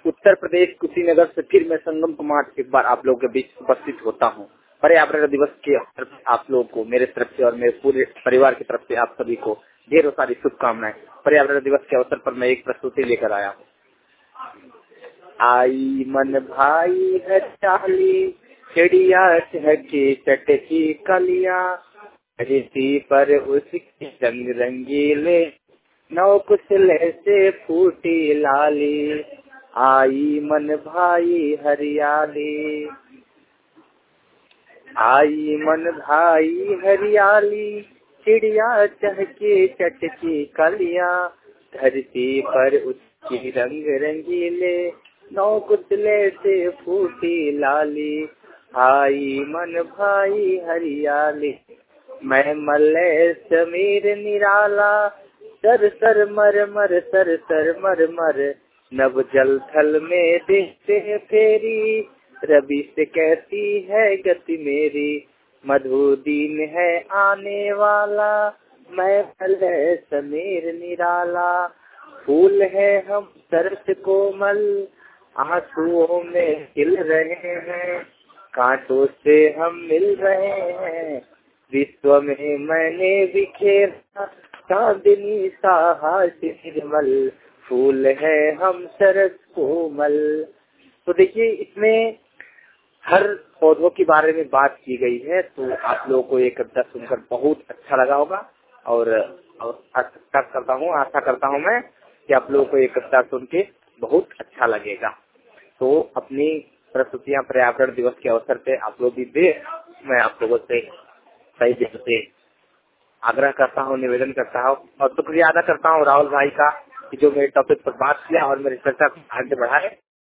उत्तर प्रदेश कुशीनगर से फिर मैं संगम कुमार एक बार आप लोगों के बीच उपस्थित होता हूँ। पर्यावरण दिवस के अवसर पर आप लोगों को मेरे तरफ से और मेरे पूरे परिवार की तरफ से आप सभी को ढेरों सारी शुभकामनाएं। पर्यावरण दिवस के अवसर पर मैं एक प्रस्तुति लेकर आया हूँ। आई मन भाई हरियाली, चिड़िया चहके चटकी कलिया, धरती पर उसकी रंग रंगीले, नौ कुचले से फूटी लाली। आई मन भाई हरियाली, आई मन भाई हरियाली, चिड़िया चहके चटकी कलिया, धरती पर उसकी रंग रंगीले, नौ कुचले से फूटी लाली। आई मन भाई हरियाली, मैं मलय समीर निराला, सर सर मर मर सर सर मर मर, नव जल थल में देखते फेरी, रवि से कहती है गति मेरी, मधु दिन है आने वाला, मैं मलय समीर निराला। फूल है हम सरस कोमल, आंसुओं में खिल रहे हैं, कांटों से हम मिल रहे हैं, विश्व में मैंने बिखेरा चांदनी सा हाथ निर्मल, फूल है हम सरस कोमल। तो देखिए इसमें हर पौधों के बारे में बात की गई है, तो आप लोगों को ये कविता सुनकर बहुत अच्छा लगा होगा और आशा करता हूँ मैं कि आप लोगों को ये कविता सुन के बहुत अच्छा लगेगा। तो अपनी प्रस्तुतियाँ पर्यावरण दिवस के अवसर पे आप लोग भी दे, मैं आप लोगों से सही दिल से आग्रह करता हूँ, निवेदन करता हूँ और शुक्रिया अदा करता हूँ राहुल भाई का कि जो मेरे टॉपिक पर बात किया और मेरी चर्चा को आगे बढ़ाए।